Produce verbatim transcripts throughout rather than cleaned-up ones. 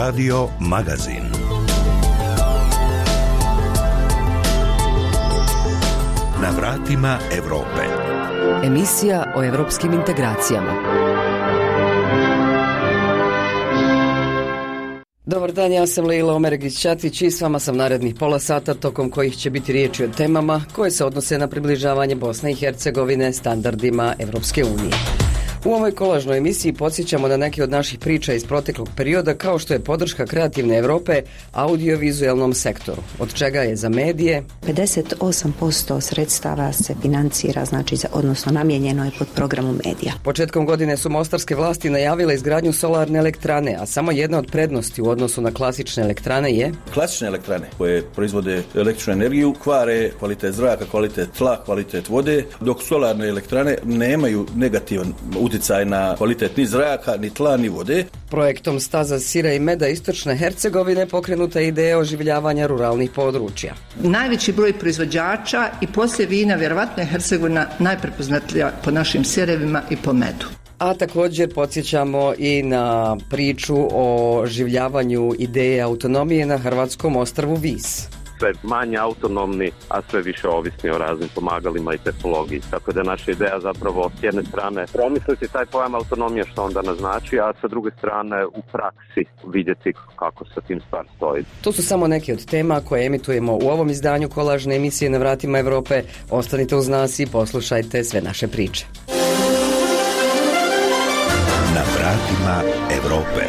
Radio Magazin. Na vratima Evrope. Emisija o evropskim integracijama. Dobar dan, ja sam Leila Omeregić-Ćatić i s vama sam narednih pola sata, tokom kojih će biti riječi o temama koje se odnose na približavanje Bosne i Hercegovine standardima Evropske unije. U ovoj kolažnoj emisiji podsjećamo na neke od naših priča iz proteklog perioda, kao što je podrška Kreativne Evrope audiovizualnom sektoru, od čega je za medije pedeset osam posto sredstava se financira, znači za, odnosno namijenjeno je pod programom medija. Početkom godine su mostarske vlasti najavile izgradnju solarne elektrane, a samo jedna od prednosti u odnosu na klasične elektrane je klasične elektrane koje proizvode električnu energiju kvare kvalitet zraka, kvalitet tla, kvalitet vode, dok solarne elektrane nemaju negativan utjecaj na kvalitet ni zraka, ni tla, ni vode. Projektom Staza sira i meda istočne Hercegovine pokrenuta je ideja oživljavanja ruralnih područja. Najveći broj proizvođača i poslije vina vjerovatno je Hercegovina najprepoznatljiva po našim sirevima i po medu. A također podsjećamo i na priču o oživljavanju ideje autonomije na hrvatskom ostrvu Vis. Sve manje autonomni, a sve više ovisni o raznim pomagalima i tehnologiji. Tako da naša ideja zapravo s jedne strane promisliti taj pojam autonomije što onda naznači, a sa druge strane u praksi vidjeti kako se tim stvar stoji. To su samo neke od tema koje emitujemo u ovom izdanju kolažne emisije Na vratima Evrope. Ostanite uz nas i poslušajte sve naše priče. Na vratima Evrope.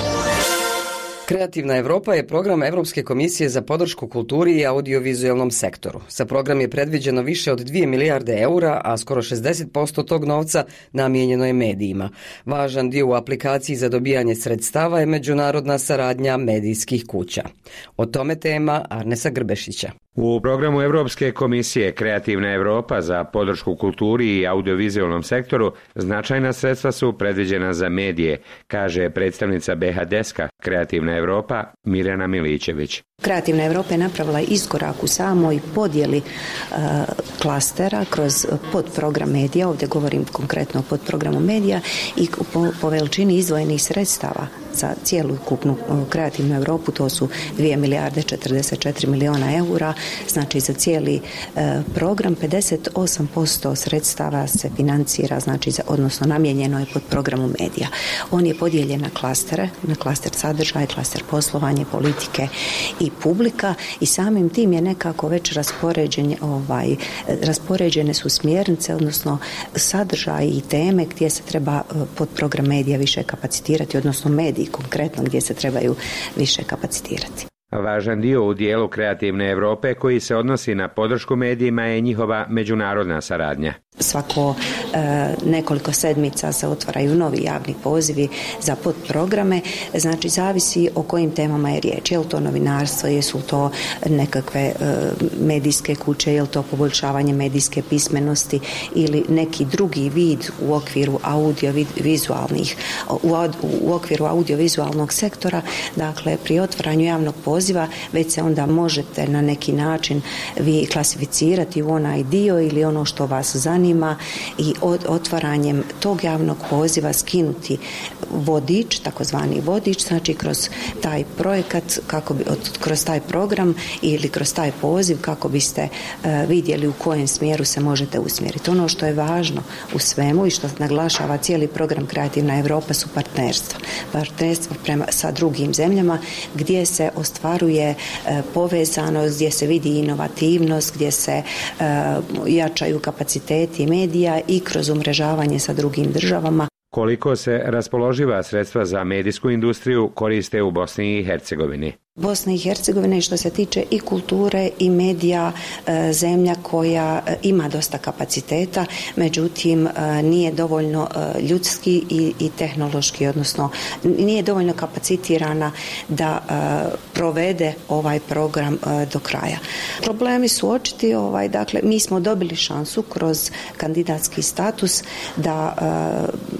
Kreativna Evropa je program Evropske komisije za podršku kulturi i audiovizualnom sektoru. Za program je predviđeno više od dvije milijarde eura, a skoro šezdeset posto tog novca namijenjeno je medijima. Važan dio u aplikaciji za dobijanje sredstava je međunarodna saradnja medijskih kuća. O tome tema Arnesa Grbešića. U programu Evropske komisije Kreativna Evropa za podršku kulturi i audiovizualnom sektoru značajna sredstva su predviđena za medije, kaže predstavnica be ha deska Kreativna Evropa Mirjana Milićević. Kreativna Evropa je napravila iskorak u samoj podjeli uh, klastera kroz podprogram medija, ovdje govorim konkretno o podprogramu medija i po, po veličini izdvojenih sredstava za cijelu kupnu uh, Kreativnu Evropu, to su dvije milijarde četrdeset četiri milijuna eura, znači za cijeli uh, program pedeset osam posto sredstava se financira, znači za, odnosno namijenjeno je pod programu medija. On je podijeljen na klastere, na klaster sadržaj, klaster poslovanje, politike i publika i samim tim je nekako već raspoređen, ovaj, raspoređene su smjernice, odnosno sadržaj i teme gdje se treba pod program medija više kapacitirati, odnosno mediji konkretno gdje se trebaju više kapacitirati. Važan dio u dijelu Kreativne Evrope koji se odnosi na podršku medijima je njihova međunarodna saradnja. Svako e, nekoliko sedmica se otvaraju novi javni pozivi za podprograme, znači zavisi o kojim temama je riječ. Je li to novinarstvo, jesu to nekakve e, medijske kuće, je li to poboljšavanje medijske pismenosti ili neki drugi vid u okviru audiovizualnih, u, u okviru audiovizualnog sektora. Dakle, pri otvaranju javnog poziva već se onda možete na neki način vi klasificirati u onaj dio ili ono što vas zanima i od otvaranjem tog javnog poziva skinuti vodič, takozvani vodič, znači kroz taj projekat, kako bi, kroz taj program ili kroz taj poziv kako biste uh, vidjeli u kojem smjeru se možete usmjeriti. Ono što je važno u svemu i što naglašava cijeli program Kreativna Evropa su partnerstva. Partnerstva prema, sa drugim zemljama gdje se ostvaruje uh, povezanost, gdje se vidi inovativnost, gdje se uh, jačaju kapaciteti medija i kroz umrežavanje sa drugim državama. Koliko se raspoloživa sredstva za medijsku industriju koriste u Bosni i Hercegovini? Bosne i Hercegovine što se tiče i kulture i medija, zemlja koja ima dosta kapaciteta, međutim nije dovoljno ljudski i, i tehnološki, odnosno nije dovoljno kapacitirana da provede ovaj program do kraja. Problemi su očiti, ovaj, dakle mi smo dobili šansu kroz kandidatski status da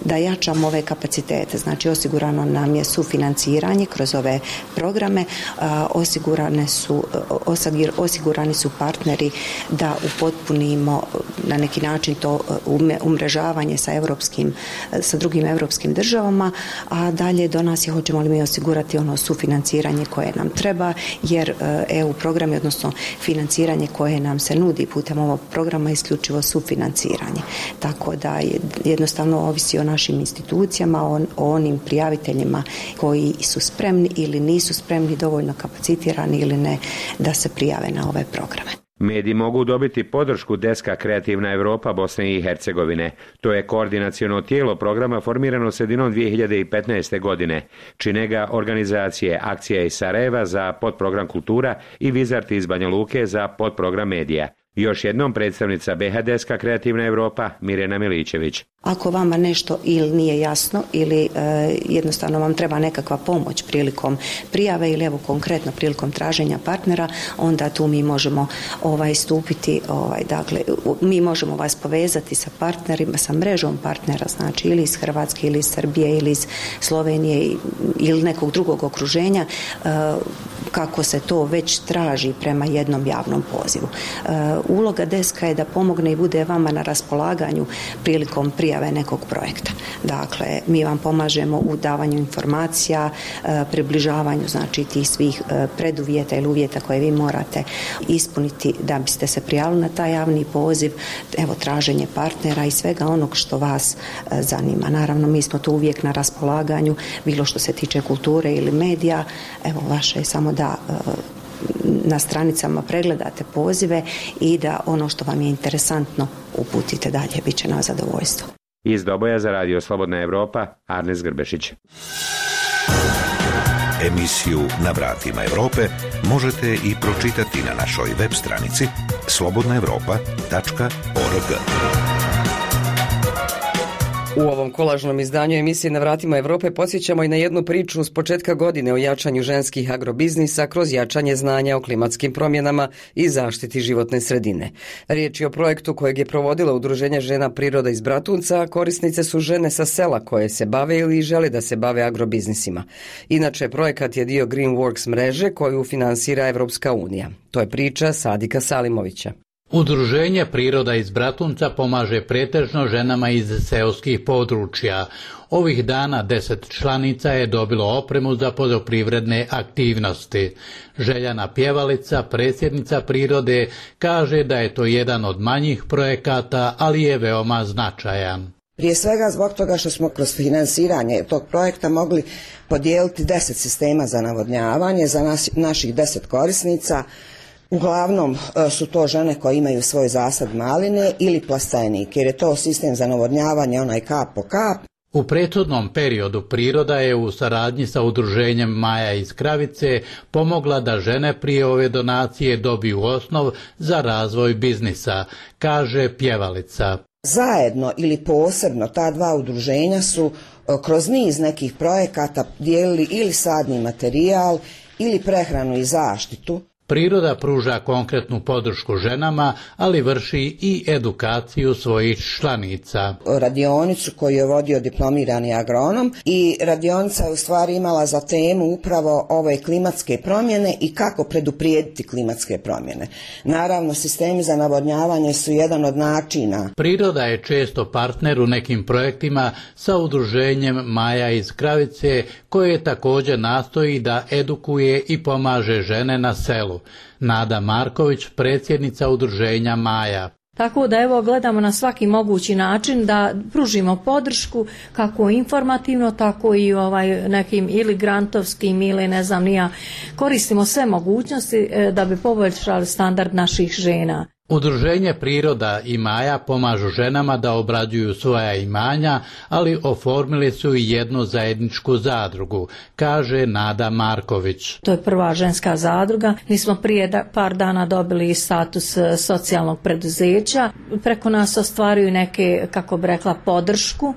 da jačamo ove kapacitete. Znači osigurano nam je sufinanciranje kroz ove programe, osigurane su, osigurani su partneri da upotpunimo na neki način to umrežavanje sa europskim, sa drugim europskim državama, a dalje do nas je hoćemo li mi osigurati ono sufinanciranje koje nam treba, jer E U programi, odnosno financiranje koje nam se nudi putem ovog programa isključivo sufinanciranje. Tako da jednostavno ovisi o našim institucijama, o, o onim prijaviteljima koji su spremni ili nisu spremni, dovoljno kapacitirani ili ne da se prijave na ove programe. Mediji mogu dobiti podršku Deska Kreativna Europa Bosne i Hercegovine. To je koordinaciono tijelo programa formirano sredinom dvije hiljade petnaeste. godine. Čine ga organizacije Akcija iz Sarajeva za podprogram Kultura i Vizart iz Banja Luke za podprogram Medija. Još jednom predstavnica B H Deska Kreativna Europa Mirjana Miličević. Ako vama nešto ili nije jasno ili e, jednostavno vam treba nekakva pomoć prilikom prijave ili evo konkretno prilikom traženja partnera, onda tu mi možemo ovaj stupiti, ovaj dakle mi možemo vas povezati sa partnerima, sa mrežom partnera, znači ili iz Hrvatske ili iz Srbije ili iz Slovenije ili nekog drugog okruženja, e, kako se to već traži prema jednom javnom pozivu. E, uloga Deska je da pomogne i bude vama na raspolaganju prilikom prijave nekog projekta. Dakle, mi vam pomažemo u davanju informacija, približavanju znači tih svih preduvjeta ili uvjeta koje vi morate ispuniti da biste se prijavili na taj javni poziv, evo traženje partnera i svega onog što vas zanima. Naravno, mi smo tu uvijek na raspolaganju, bilo što se tiče kulture ili medija, evo vaše je samo da na stranicama pregledate pozive i da ono što vam je interesantno uputite dalje, bit će na zadovoljstvo. Iz Doboja za Radio Slobodna Evropa, Arnes Grbešić. Emisiju Na vratima Evrope možete i pročitati na našoj web stranici slobodna evropa tačka org. U ovom kolažnom izdanju emisije Na vratima Evrope podsjećamo i na jednu priču s početka godine o jačanju ženskih agrobiznisa kroz jačanje znanja o klimatskim promjenama i zaštiti životne sredine. Riječ je o projektu kojeg je provodilo Udruženje žena Priroda iz Bratunca, a korisnice su žene sa sela koje se bave ili žele da se bave agrobiznisima. Inače, projekat je dio Greenworks mreže koju finansira Evropska unija. To je priča Sadika Salimovića. Udruženje Priroda iz Bratunca pomaže pretežno ženama iz seoskih područja. Ovih dana deset članica je dobilo opremu za poljoprivredne aktivnosti. Željana Pjevalica, predsjednica Prirode, kaže da je to jedan od manjih projekata, ali je veoma značajan. Prije svega zbog toga što smo kroz finansiranje tog projekta mogli podijeliti deset sistema za navodnjavanje za nas, naših deset korisnica. Uglavnom su to žene koje imaju svoj zasad maline ili plastenik, jer je to sistem za navodnjavanje onaj kap po kap. U prethodnom periodu Priroda je u saradnji sa udruženjem Maja iz Kravice pomogla da žene prije ove donacije dobiju osnov za razvoj biznisa, kaže Pjevalica. Zajedno ili posebno ta dva udruženja su kroz niz nekih projekata dijelili ili sadni materijal ili prehranu i zaštitu. Priroda pruža konkretnu podršku ženama, ali vrši i edukaciju svojih članica. Radionicu koju je vodio diplomirani agronom i radionica je u stvari imala za temu upravo ove klimatske promjene i kako preduprijediti klimatske promjene. Naravno, sistemi za navodnjavanje su jedan od načina. Priroda je često partner u nekim projektima sa udruženjem Maja iz Kravice, koje također nastoji da edukuje i pomaže žene na selu. Nada Marković, predsjednica udruženja Maja. Tako da evo gledamo na svaki mogući način da pružimo podršku kako informativno, tako i ovaj nekim ili grantovskim ili ne znam nija. Koristimo sve mogućnosti da bi poboljšali standard naših žena. Udruženje Priroda i Maja pomažu ženama da obrađuju svoja imanja, ali oformili su i jednu zajedničku zadrugu, kaže Nada Marković. To je prva ženska zadruga. Mi smo prije par dana dobili status socijalnog preduzeća. Preko nas ostvaruju neke, kako bi rekla, podršku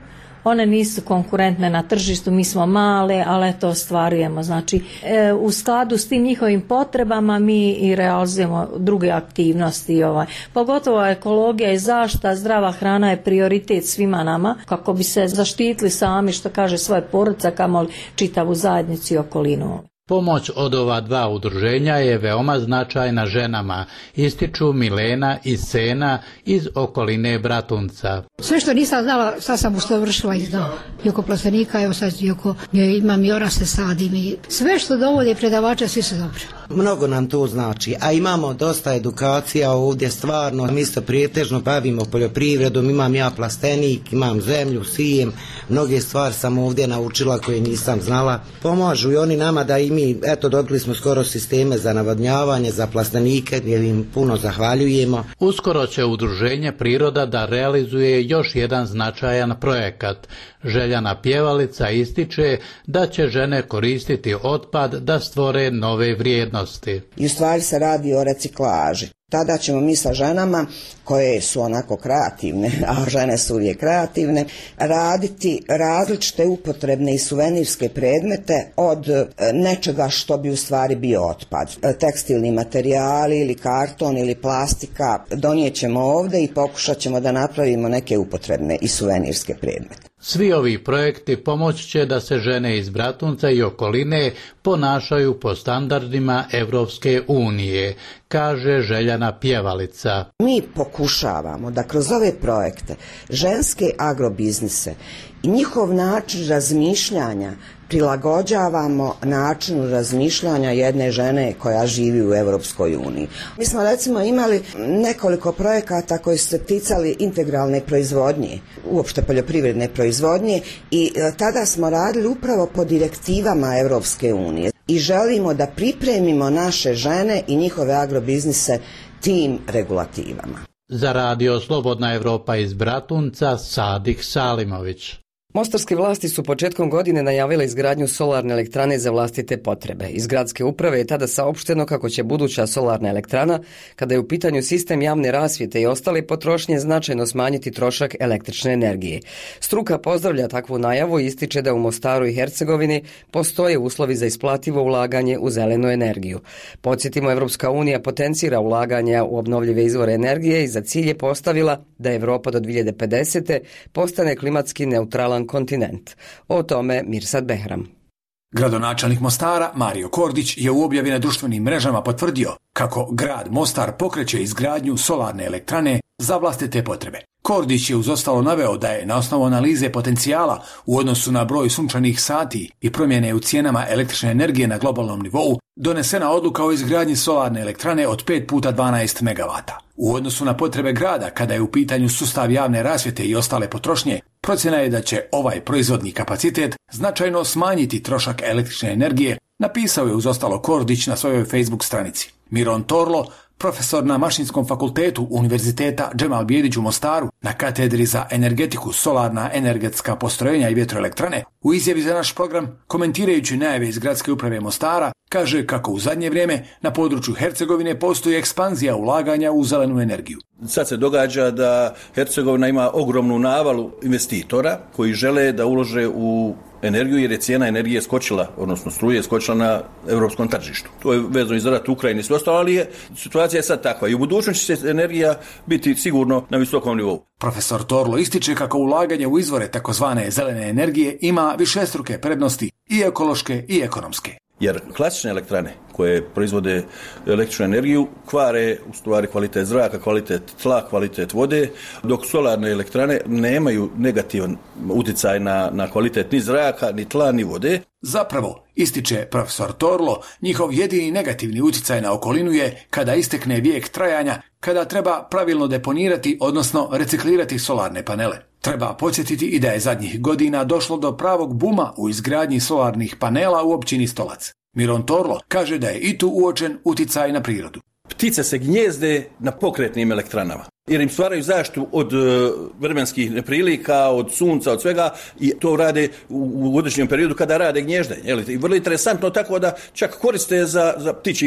one nisu konkurentne na tržištu, mi smo male, ali to ostvarujemo. Znači, e, u skladu s tim njihovim potrebama mi i realizujemo druge aktivnosti. Ovaj. Pogotovo ekologija i zaštita, zdrava hrana je prioritet svima nama, kako bi se zaštitili sami, što kaže, svoje porodice, kamoli čitavu zajednicu i okolinu. Pomoć od ova dva udruženja je veoma značajna ženama, ističu Milena i Sena iz okoline Bratunca. Sve što nisam znala, sad sam usavršila i znala. I oko plastenika, evo sad i oko, imam i oraste sadim i sve što dovode predavača, svi su dobri. Mnogo nam to znači, a imamo dosta edukacija ovdje, stvarno, mi se prijetežno bavimo poljoprivredom, imam ja plastenik, imam zemlju, sijem, mnoge stvari sam ovdje naučila koje nisam znala. Pomažu i oni nama da i mi, eto, dobili smo skoro sisteme za navodnjavanje, za plastenike, jer im puno zahvaljujemo. Uskoro će udruženje Priroda da realizuje još jedan značajan projekat. Željana Pjevalica ističe da će žene koristiti otpad da stvore nove vrijednosti. I u stvari se radi o reciklaži. Tada ćemo mi sa ženama, koje su onako kreativne, a žene su uvijek kreativne, raditi različite upotrebne i suvenirske predmete od nečega što bi u stvari bio otpad. Tekstilni materijali ili karton ili plastika donijet ćemo ovdje i pokušat ćemo da napravimo neke upotrebne i suvenirske predmete. Svi ovi projekti pomoć će da se žene iz Bratunca i okoline ponašaju po standardima Evropske unije, kaže Željana Pjevalica. Mi pokušavamo da kroz ove projekte ženske agrobiznise i njihov način razmišljanja prilagođavamo načinu razmišljanja jedne žene koja živi u Europskoj uniji. Mi smo recimo imali nekoliko projekata koji su se ticali integralne proizvodnje, uopšte poljoprivredne proizvodnje, i tada smo radili upravo po direktivama Europske unije i želimo da pripremimo naše žene i njihove agrobiznise tim regulativama. Za radio Slobodna Evropa iz Bratunca, Sadik Salimović. Mostarske vlasti su početkom godine najavile izgradnju solarne elektrane za vlastite potrebe. Iz gradske uprave je tada saopšteno kako će buduća solarna elektrana, kada je u pitanju sistem javne rasvjete i ostale potrošnje, značajno smanjiti trošak električne energije. Struka pozdravlja takvu najavu i ističe da u Mostaru i Hercegovini postoje uslovi za isplativo ulaganje u zelenu energiju. Podsjetimo, Evropska unija potencira ulaganja u obnovljive izvore energije i za cilj je postavila da Evropa do dvije hiljade pedesete. postane klimatski neutralan kontinent. O tome Mirsad Behram. Gradonačelnik Mostara Mario Kordić je u objavi na društvenim mrežama potvrdio kako grad Mostar pokreće izgradnju solarne elektrane za vlastite potrebe. Kordić je uz ostalo naveo da je na osnovu analize potencijala u odnosu na broj sunčanih sati i promjene u cijenama električne energije na globalnom nivou donesena odluka o izgradnji solarne elektrane od pet puta dvanaest megavata. U odnosu na potrebe grada, kada je u pitanju sustav javne rasvjete i ostale potrošnje, procjena je da će ovaj proizvodni kapacitet značajno smanjiti trošak električne energije, napisao je uz ostalo Kordić na svojoj Facebook stranici. Miron Torlo, profesor na Mašinskom fakultetu Univerziteta Džemal Bijedić u Mostaru na katedri za energetiku, solarna energetska postrojenja i vjetroelektrane, u izjavi za naš program, komentirajući najave iz gradske uprave Mostara, kaže kako u zadnje vrijeme na području Hercegovine postoji ekspanzija ulaganja u zelenu energiju. Sad se događa da Hercegovina ima ogromnu navalu investitora koji žele da ulože u energiju jer je cijena energije skočila, odnosno struje skočila na europskom tržištu. To je vezano i za rat u Ukrajini i sve ostalo, ali je, situacija je sad takva i u budućnosti će energija biti sigurno na visokom nivou. Profesor Torlo ističe kako ulaganje u izvore takozvane zelene energije ima višestruke prednosti i ekološke i ekonomske. Jer klasične elektrane koje proizvode električnu energiju kvare u stvari kvalitet zraka, kvalitet tla, kvalitet vode, dok solarne elektrane nemaju negativan utjecaj na, na kvalitet ni zraka, ni tla, ni vode. Zapravo, ističe profesor Torlo, njihov jedini negativni utjecaj na okolinu je kada istekne vijek trajanja, kada treba pravilno deponirati, odnosno reciklirati solarne panele. Treba podsjetiti i da je zadnjih godina došlo do pravog buma u izgradnji solarnih panela u općini Stolac. Miron Torlo kaže da je i tu uočen utjecaj na prirodu. Ptice se gnjezde na pokretnim elektranama, jer im stvaraju zaštitu od uh, vremenskih neprilika, od sunca, od svega, i to rade u, u određenom periodu kada rade gnježdenje. I vrlo interesantno, tako da čak koriste za, za ptičji fond.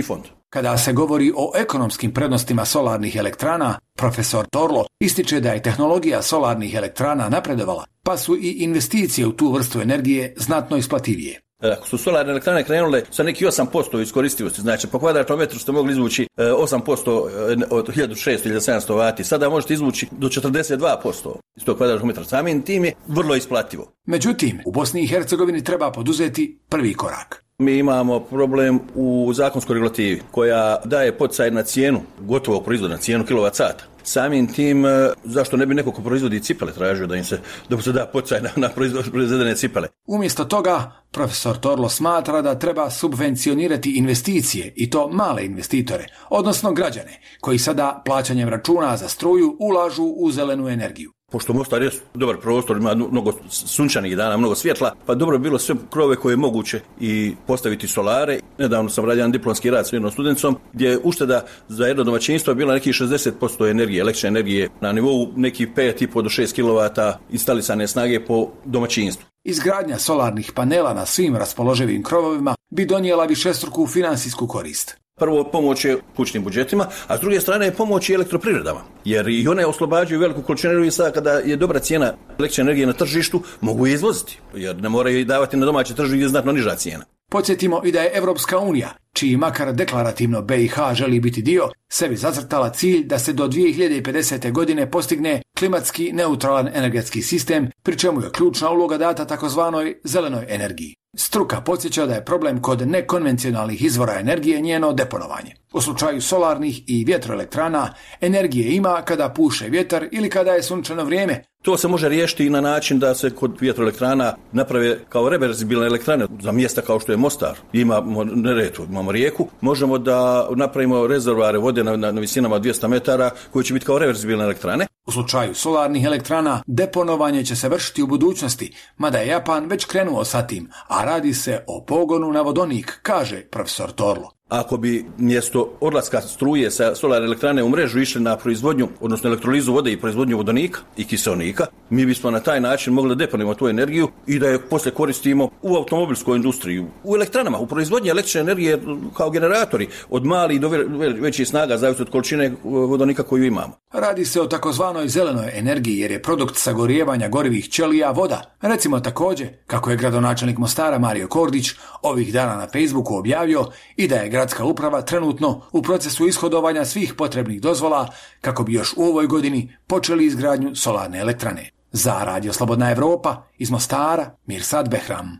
Kada se govori o ekonomskim prednostima solarnih elektrana, profesor Torlo ističe da je tehnologija solarnih elektrana napredovala, pa su i investicije u tu vrstu energije znatno isplativije. Ako su solarne elektrane krenule sa neki osam posto iskoristivosti, znači po kvadratnom metru ste mogli izvući osam posto od hiljadu šesto do hiljadu sedamsto vati, sada možete izvući do četrdeset dva posto iz tog kvadratnog metra. Samim tim je vrlo isplativo. Međutim, u Bosni i Hercegovini treba poduzeti prvi korak. Mi imamo problem u zakonskoj regulativi koja daje poticaj na cijenu gotovog proizvoda, na cijenu kilovat sata. Samim tim, zašto ne bi neko ko proizvodi cipele tražio da im se, da mu se da poticaj na, na proizvedene cipele? Umjesto toga, profesor Torlo smatra da treba subvencionirati investicije i to male investitore, odnosno građane, koji sada plaćanjem računa za struju ulažu u zelenu energiju. Pošto Mostar je dobar prostor, ima mnogo sunčanih dana, mnogo svjetla, pa dobro je bilo sve krove koje je moguće i postaviti solare. Nedavno sam radio jedan diplomski rad s jednom studencom gdje je ušteda za jedno domaćinstvo bila nekih šezdeset posto energije, električne energije na nivou nekih pet i po do šest kilovata instalisane snage po domaćinstvu. Izgradnja solarnih panela na svim raspoloživim krovovima bi donijela višestruku finansijsku korist. Prvo, pomoć je kućnim budžetima, a s druge strane je pomoć i elektroprivredama, jer i one oslobađaju veliku količinu energije. Sada kada je dobra cijena električne energije na tržištu, mogu je izvoziti, jer ne moraju i davati na domaće tržište gdje je znatno niža cijena. Podsjetimo i da je Evropska unija, čiji makar deklarativno B i H želi biti dio, sebi zacrtala cilj da se do dvije hiljade pedesete. godine postigne klimatski neutralan energetski sistem, pri čemu je ključna uloga data takozvanoj zelenoj energiji. Struka podsjeća da je problem kod nekonvencionalnih izvora energije njeno deponovanje. U slučaju solarnih i vjetroelektrana energije ima kada puše vjetar ili kada je sunčano vrijeme. To se može riješiti i na način da se kod vjetroelektrana naprave kao reverzibilne elektrane za mjesta kao što je Mostar. Imamo Neretvu, imamo rijeku, možemo da napravimo rezervoare vode na, na, na visinama dvjesto metara koje će biti kao reverzibilne elektrane. U slučaju solarnih elektrana deponovanje će se vršiti u budućnosti, mada je Japan već krenuo sa tim, a radi se o pogonu na vodonik, kaže profesor Torlo. Ako bi mjesto odlaska struje sa solarne elektrane u mrežu išli na proizvodnju, odnosno elektrolizu vode i proizvodnju vodonika i kiseonika, mi bismo na taj način mogli da deponujemo tu energiju i da je poslije koristimo u automobilskoj industriji, u elektranama, u proizvodnji električne energije kao generatori od malih do većih snaga, zavisno od količine vodonika koju imamo. Radi se o takozvanoj zelenoj energiji jer je produkt sagorijevanja gorivih ćelija voda. Recimo također, kako je gradonačelnik Mostara Mario Kordić ovih dana na Facebooku objavio i da je gradska uprava trenutno u procesu ishodovanja svih potrebnih dozvola kako bi još u ovoj godini počeli izgradnju solarne elektrane. Za Radio Slobodna Evropa iz Mostara, Mirsad Behram.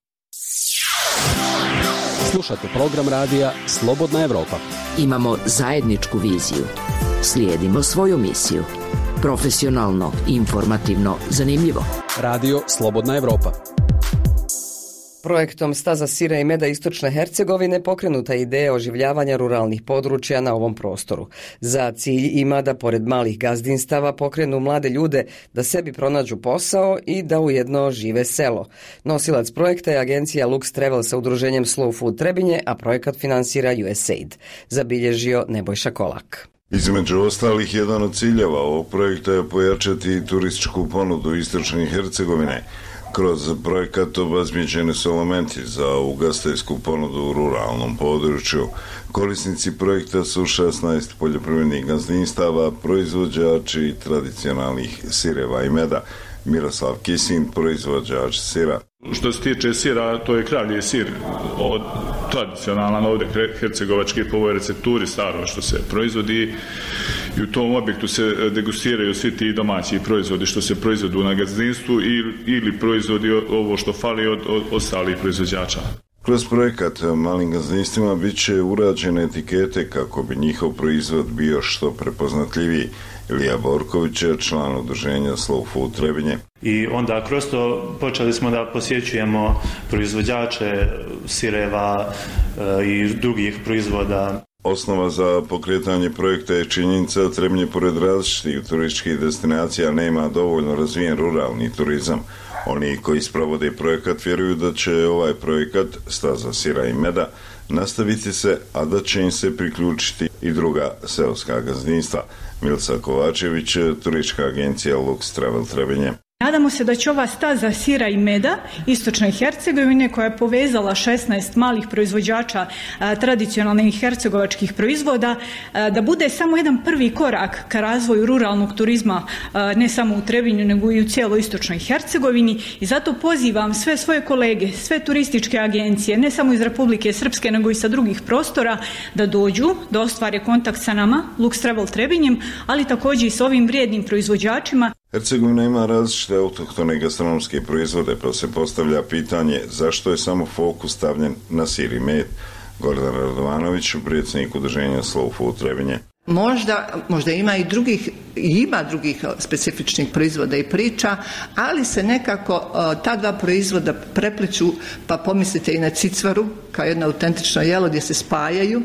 Slušate program radija Slobodna Evropa. Imamo zajedničku viziju. Slijedimo svoju misiju. Profesionalno, informativno, zanimljivo. Radio Slobodna Evropa. Projektom Staza sira i meda Istočne Hercegovine pokrenuta je ideja oživljavanja ruralnih područja na ovom prostoru. Za cilj ima da pored malih gazdinstava pokrenu mlade ljude da sebi pronađu posao i da ujedno žive selo. Nosilac projekta je agencija Lux Travel sa udruženjem Slow Food Trebinje, a projekat finansira U S A I D. Zabilježio Nebojša Kolak. Između ostalih, jedan od ciljeva ovog projekta je pojačati turističku ponudu Istočne Hercegovine. Kroz projekat obezbijeđeni su elementi za ugostiteljsku ponudu u ruralnom području. Korisnici projekta su šesnaest poljoprivrednih gazdinstava, proizvođači tradicionalnih sireva i meda. Miroslav Kisin, proizvođač sira. Što se tiče sira, to je kravlji sir, od tradicionalan ovdje hercegovački po ovoj recepturi staro što se proizvodi i u tom objektu se degustiraju svi ti domaći proizvodi što se proizvodu na gazdinstvu ili, ili proizvodi ovo što fali od, od ostalih proizvođača. Kroz projekat malim gazdinstvima bit će urađene etikete kako bi njihov proizvod bio što prepoznatljiviji. Ilija Borković je član udruženja Slow Food Trebinje. I onda kroz to počeli smo da posjećujemo proizvođače sireva e, i drugih proizvoda. Osnova za pokretanje projekta je činjenica da Trebinje pored različitih turističkih destinacija nema dovoljno razvijen ruralni turizam. Oni koji sprovode projekat vjeruju da će ovaj projekat Staza sira i meda nastaviti se, a da će im se priključiti i druga seoska gazdinstva. Milca Kovačević, turistička agencija Lux Travel Trebinje. Nadamo se da će ova staza sira i meda istočne Hercegovine, koja je povezala šesnaest malih proizvođača a, tradicionalnih hercegovačkih proizvoda, a, da bude samo jedan prvi korak ka razvoju ruralnog turizma, a, ne samo u Trebinju nego i u cijeloj istočnoj Hercegovini, i zato pozivam sve svoje kolege, sve turističke agencije, ne samo iz Republike Srpske nego i sa drugih prostora, da dođu, da ostvare kontakt sa nama, Lux Travel Trebinjem, ali također i s ovim vrijednim proizvođačima. Hercegovina ima različite autohtone gastronomske proizvode, pa se postavlja pitanje zašto je samo fokus stavljen na sir i med. Gordan Radovanović, predsjednik udruženja Slow Food Trebinje. Možda, možda ima i drugih, ima drugih specifičnih proizvoda i priča, ali se nekako ta dva proizvoda prepliču, pa pomislite i na cicvaru kao jedno autentično jelo gdje se spajaju,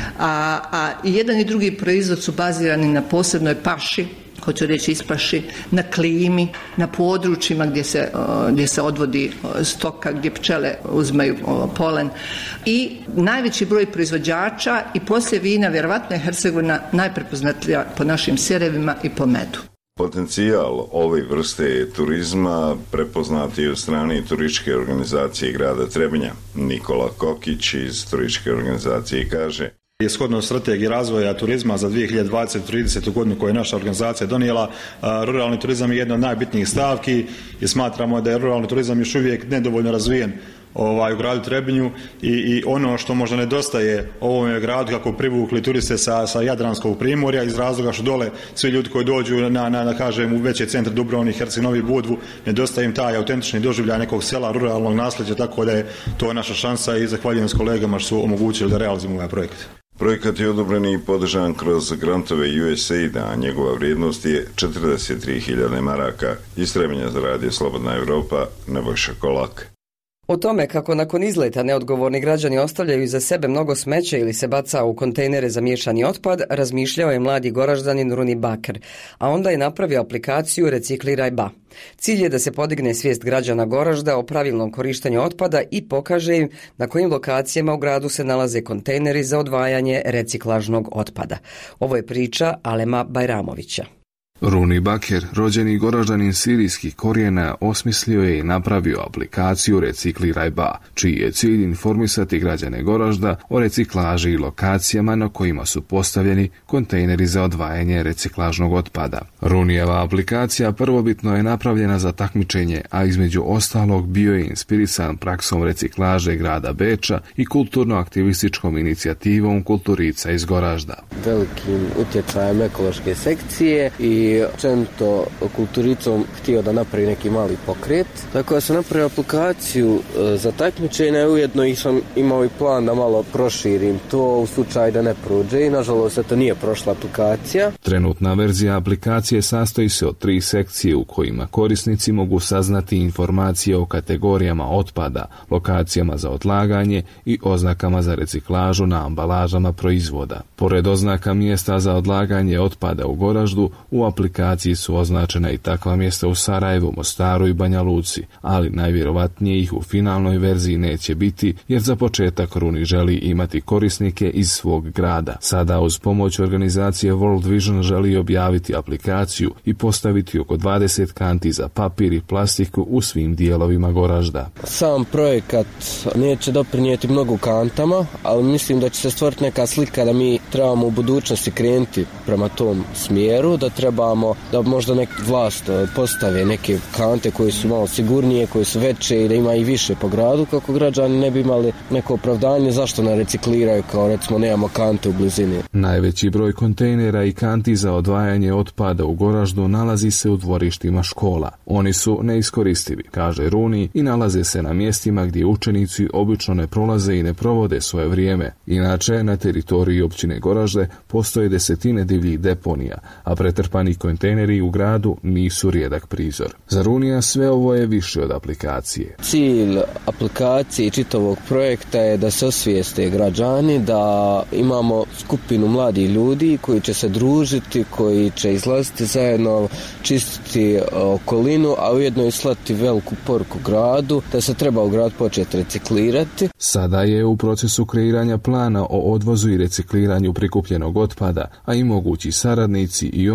a, a i jedan i drugi proizvod su bazirani na posebnoj paši, hoću reći ispaši, na klimi, na područjima gdje se, gdje se odvodi stoka, gdje pčele uzmaju polen. I najveći broj proizvođača i poslije vina, vjerovatno je Hercegovina najprepoznatljivija po našim sirevima i po medu. Potencijal ove vrste turizma prepoznat je od strane turističke organizacije grada Trebinja. Nikola Kokić iz turističke organizacije kaže: Shodno strategiji razvoja turizma za dvije hiljade dvadeset do trideset godinu koju je naša organizacija donijela, ruralni turizam je jedna od najbitnijih stavki i smatramo da je ruralni turizam još uvijek nedovoljno razvijen ovaj, u gradu Trebinju i, i ono što možda nedostaje ovome gradu kako privukli turiste sa, sa Jadranskog primorja iz razloga što dole svi ljudi koji dođu na, na, na kažem, u veće centre Dubrovnik, Herceg Novi, Budvu, nedostaje im taj autentični doživljaj nekog sela, ruralnog nasljeđa, tako da je to naša šansa i zahvaljujem s kolegama što su omogućili da realizujemo ovaj projekt. Projekat je odobren i podržan kroz grantove U S A I D, a njegova vrijednost je četrdeset tri hiljade maraka. Iz Trebinja za radio Slobodna Evropa, Nebojša Kolak. O tome kako nakon izleta neodgovorni građani ostavljaju iza sebe mnogo smeća ili se baca u kontejnere za miješani otpad, razmišljao je mladi Goraždanin Runi Bakr, a onda je napravio aplikaciju Recikliraj Ba. Cilj je da se podigne svijest građana Goražda o pravilnom korištenju otpada i pokaže im na kojim lokacijama u gradu se nalaze kontejneri za odvajanje reciklažnog otpada. Ovo je priča Alema Bajramovića. Runi Baker, rođeni Goraždanin sirijskih korijena, osmislio je i napravio aplikaciju Recikliraj Ba, čiji je cilj informisati građane Goražda o reciklaži i lokacijama na kojima su postavljeni kontejneri za odvajanje reciklažnog otpada. Runijeva aplikacija prvobitno je napravljena za takmičenje, a između ostalog bio je inspirisan praksom reciklaže grada Beča i kulturno-aktivističkom inicijativom Kulturica iz Goražda. Velikim utjecajem ekološke sekcije i i općenito Kulturicom htio da napravi neki mali pokret. Tako da sam napravio aplikaciju za takmičenje, ujedno i sam imao i plan da malo proširim to u slučaju da ne prođe i nažalost to nije prošla aplikacija. Trenutna verzija aplikacije sastoji se od tri sekcije u kojima korisnici mogu saznati informacije o kategorijama otpada, lokacijama za odlaganje i oznakama za reciklažu na ambalažama proizvoda. Pored oznaka mjesta za odlaganje otpada u Goraždu, u aplikaciji su označena i takva mjesta u Sarajevu, Mostaru i Banja Luci, ali najvjerovatnije ih u finalnoj verziji neće biti, jer za početak Runi želi imati korisnike iz svog grada. Sada uz pomoć organizacije World Vision želi objaviti aplikaciju i postaviti oko dvadeset kanti za papir i plastiku u svim dijelovima Goražda. Sam projekat neće doprinijeti mnogo kantama, ali mislim da će se stvoriti neka slika da mi trebamo u budućnosti krenuti prema tom smjeru, da trebamo da možda nek vlast postave neke kante koje su malo sigurnije, koje su veće i da ima i više po gradu, kako građani ne bi imali neko opravdanje zašto ne recikliraju, kao recimo nemamo kante u blizini. Najveći broj kontejnera i kanti za odvajanje otpada u Goraždu nalazi se u dvorištima škola. Oni su neiskoristivi, kaže Runi, i nalaze se na mjestima gdje učenici obično ne prolaze i ne provode svoje vrijeme. Inače, na teritoriji općine Goražde postoje desetine divljih deponija, a pretrpani kontejneri u gradu nisu rijedak prizor. Za Runija sve ovo je više od aplikacije. Cilj aplikacije i čitavog projekta je da se osvijeste građani, da imamo skupinu mladih ljudi koji će se družiti, koji će izlaziti zajedno, čistiti okolinu, a ujedno i slati veliku poruku gradu da se treba u grad početi reciklirati. Sada je u procesu kreiranja plana o odvozu i recikliranju prikupljenog otpada, a i mogući saradnici i on su skeptični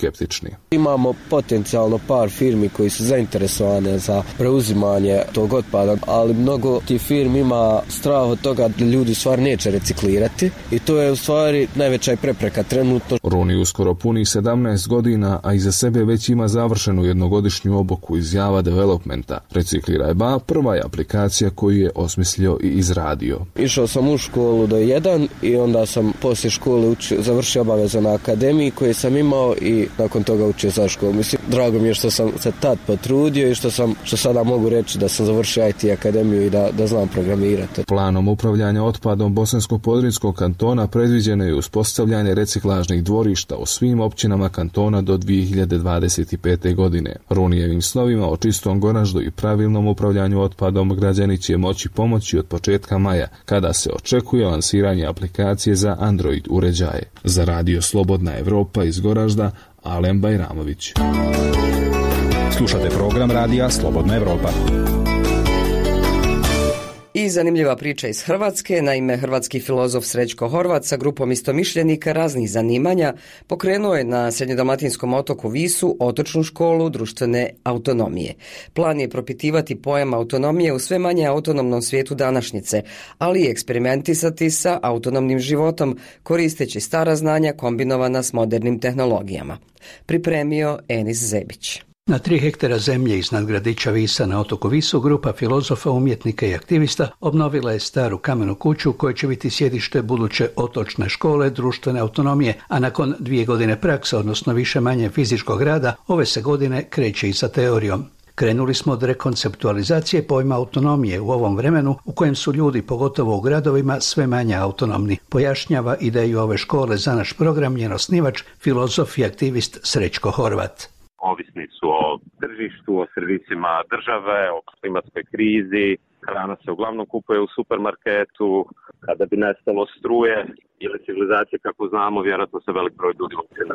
skeptični. Imamo potencijalno par firmi koji su zainteresovane za preuzimanje tog otpada, ali mnogo tih firmi ima strah od toga da ljudi stvar neće reciklirati i to je u stvari najveća prepreka trenutno. Roni uskoro puni sedamnaest godina, a iza sebe već ima završenu jednogodišnju obuku iz Java Developmenta. Recikliraj ba prva je aplikacija koju je osmislio i izradio. Išao sam u školu do jedan i onda sam poslije škole učio, završio obavezu na akademiji koju sam imao i nakon toga učio za školu. Mislim, drago mi je što sam se tad potrudio i što sam, što sada mogu reći da sam završio I T akademiju i da, da znam programirati. Planom upravljanja otpadom Bosansko-Podrinjskog kantona predviđeno je uspostavljanje reciklažnih dvorišta u svim općinama kantona do dvije hiljade dvadeset pete. godine. Runijevim snovima o čistom Goraždu i pravilnom upravljanju otpadom građani će moći pomoći od početka maja, kada se očekuje lansiranje aplikacije za Android uređaje. Za radio Slobodna Evropa iz Goražda, Alen Bajramović. Slušate program radija Slobodna Evropa. I zanimljiva priča iz Hrvatske. Naime, hrvatski filozof Srećko Horvat sa grupom istomišljenika raznih zanimanja pokrenuo je na srednjodalmatinskom otoku Visu otočnu školu društvene autonomije. Plan je propitivati pojam autonomije u sve manje autonomnom svijetu današnjice, ali i eksperimentisati sa autonomnim životom koristeći stara znanja kombinovana s modernim tehnologijama. Pripremio Enis Zebić. Na tri hektara zemlje iznad gradića Visa na otoku Visu grupa filozofa, umjetnika i aktivista obnovila je staru kamenu kuću koja će biti sjedište buduće otočne škole društvene autonomije, a nakon dvije godine praksa, odnosno više manje fizičkog rada, ove se godine kreće i sa teorijom. Krenuli smo od rekonceptualizacije pojma autonomije u ovom vremenu u kojem su ljudi, pogotovo u gradovima, sve manje autonomni, pojašnjava ideju ove škole za naš program njen osnivač, filozof i aktivist Srećko Horvat. Ovisni su o tržištu, o servisima države, o klimatskoj krizi. Hrana se uglavnom kupuje u supermarketu. Kada bi nestalo struje ili civilizacije kako znamo, vjerojatno se velik broj ljudi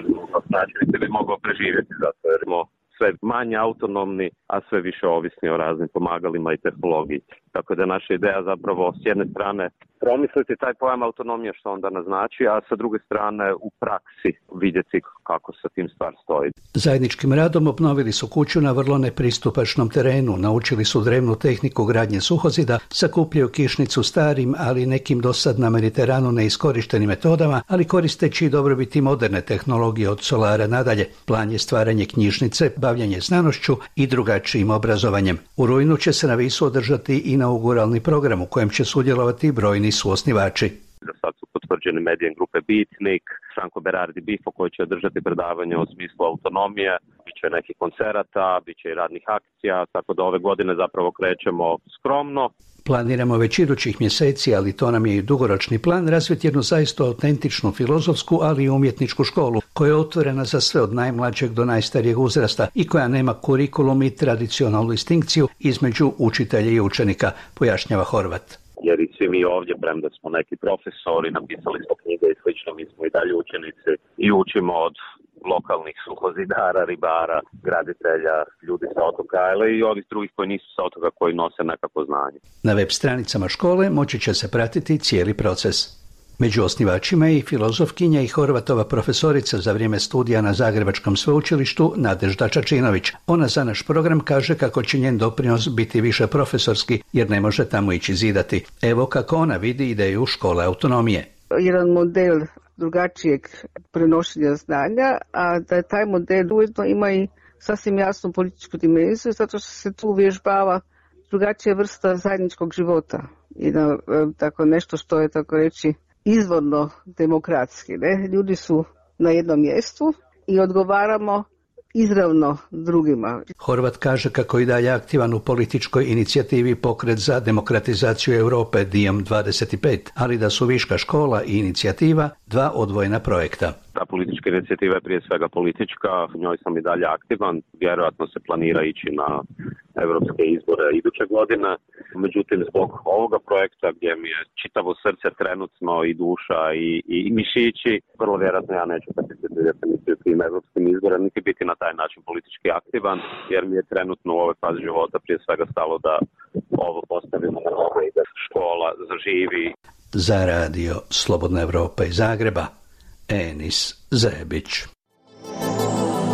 ne bi mogao preživjeti, zato jer smo sve manje autonomni, a sve više ovisni o raznim pomagalima i tehnologiji. Tako da je naša ideja zapravo s jedne strane promisliti taj pojam autonomije što onda naznači, a sa druge strane u praksi vidjeti kako sa tim stvar stoji. Zajedničkim radom obnovili su kuću na vrlo nepristupačnom terenu, naučili su drevnu tehniku gradnje suhozida, sakupljaju kišnicu starim, ali nekim dosad na Mediteranu neiskorištenim metodama, ali koristeći dobrobiti moderne tehnologije od solara nadalje. Plan je stvaranje knjižnice, bavljanje znanošću i drugačijim obrazovanjem. U rujnu će se na Visu održati inauguralni program u kojem će sudjelovati brojni suosnivači. Za sad su potvrđeni medijem grupe Bitnik, Franco Berardi Bifo koji će održati predavanje o smislu autonomije, bit će nekih koncerata, bit će i radnih akcija, tako da ove godine zapravo krećemo skromno. Planiramo već idućih mjeseci, ali to nam je i dugoročni plan, razviti jednu zaista autentičnu filozofsku, ali i umjetničku školu, koja je otvorena za sve od najmlađeg do najstarijeg uzrasta i koja nema kurikulum i tradicionalnu distinkciju između učitelja i učenika, pojašnjava Horvat. Jer i svi mi ovdje, premda smo neki profesori, napisali smo knjige i slično, mi smo i dalje učenici i učimo od lokalnih suhozidara, ribara, graditelja, ljudi sa otoka, ali i ovih drugih koji nisu sa otoka, koji nose nekako znanje. Na web stranicama škole moći će se pratiti cijeli proces. Među osnivačima je i filozofkinja i Horvatova profesorica za vrijeme studija na Zagrebačkom sveučilištu Nadežda Čačinović. Ona za naš program kaže kako će njen doprinos biti više profesorski, jer ne može tamo ići zidati. Evo kako ona vidi ideju škole autonomije. Jedan model drugačijeg prenošenja znanja, a da taj model ujedno ima i sasvim jasnu političku dimenziju, zato što se tu uvježbava drugačija vrsta zajedničkog života i na, tako nešto što je, tako reći, izvorno demokratski. Ne? Ljudi su na jednom mjestu i odgovaramo izravno drugima. Horvat kaže kako i dalje aktivan u političkoj inicijativi Pokret za demokratizaciju Europe D I M dvadeset pet, ali da su viška škola i inicijativa dva odvojena projekta. Ta politička inicijativa je prije svega politička, u njoj sam i dalje aktivan, vjerojatno se planira ići na europske izbore iduće godine. Međutim, zbog ovoga projekta gdje mi je čitavo srce trenutno i duša i, i, i mišići, vrlo vjerojatno ja neću participirati niti u tim europskim izborima, niti biti na taj način politički aktivan, jer mi je trenutno u ovoj fazi života prije svega stalo da ovo postavimo na noge i da škola zaživi. Za radio Slobodna Evropa iz Zagreba, Enis Zebić.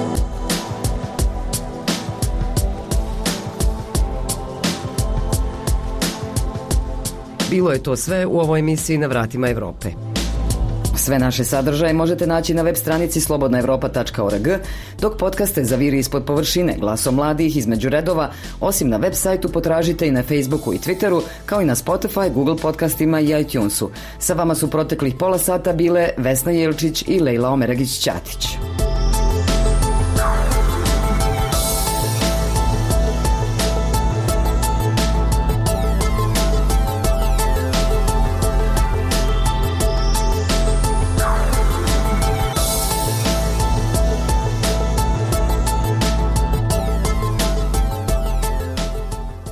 Bilo je to sve u ovoj emisiji Na vratima Evrope. Sve naše sadržaje možete naći na web stranici slobodna evropa tačka org, dok podcaste Zaviri ispod površine, Glasom mladih, Između redova, osim na web sajtu potražite i na Facebooku i Twitteru, kao i na Spotify, Google podcastima i iTunesu. Sa vama su proteklih pola sata bile Vesna Jelčić i Lejla Omeragić-Ćatić.